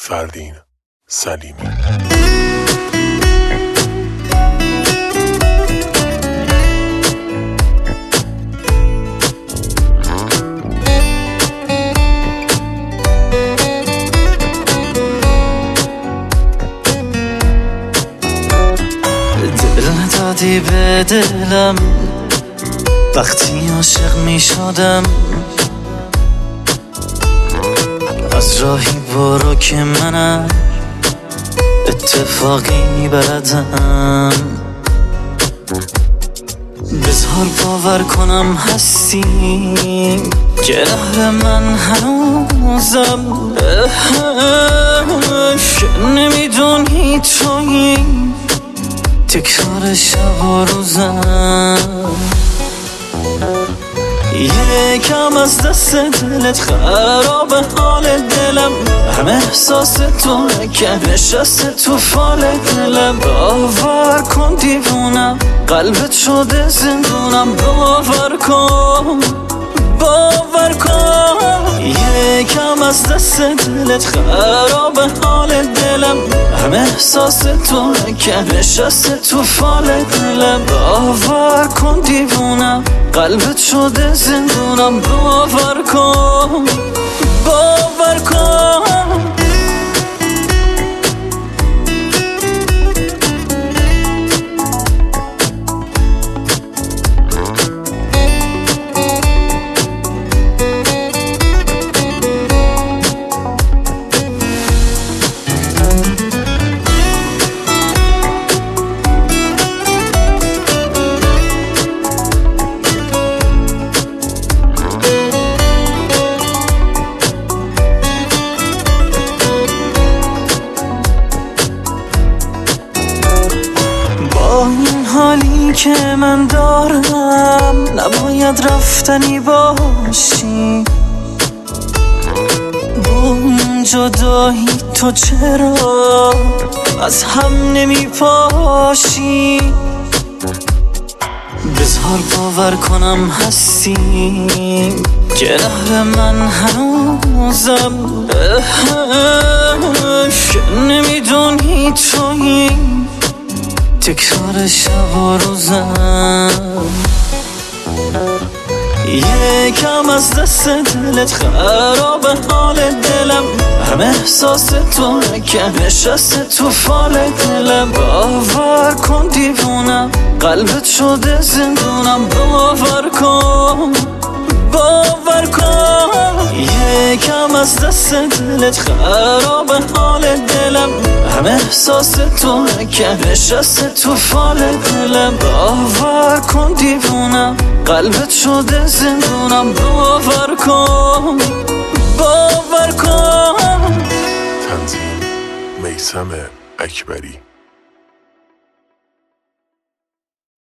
فردین سلیمی. دل دادی به دلم وقتی عاشق می شدم، از راهی برو که منم اتفاقی میبردم. بذار باور کنم هستی که نهر من هنوزم، که نمیدونی تویی تکرار شب و روزم. یکم از دست دلت خراب حال دلم، همه احساس تو که نشسته تو فال دلم. باور کن دیوونم، قلبت شده زندونم. باور کن باور کن. یکم از دست دلت خراب حال دلم، همه احساس تو که نشسته تو فال دلم. باور کن دیوونم، قلبت شده زندونم. باور کن باور کن. این حالی که من دارم نباید رفتنی باشی. با این جدایی تو چرا از هم نمی پاشی؟ بذار باور کنم هستی که نهر من هنوزم، که نمیدونی تویی تکرار شب و روزم. یکم از دست دلت خراب حال دلم، همه احساس تو که نشسته تو فال دلم. باور کن دیوونم، قلبت شده زندونم. باور کن باور کن. یکم از دست دلت خراب حال دلم، همه احساس تو که نشسته تو فال دلم. باور کن دیوونم، قلبت شده زندونم. باور کن باور کن. تنظیم میثم اکبری.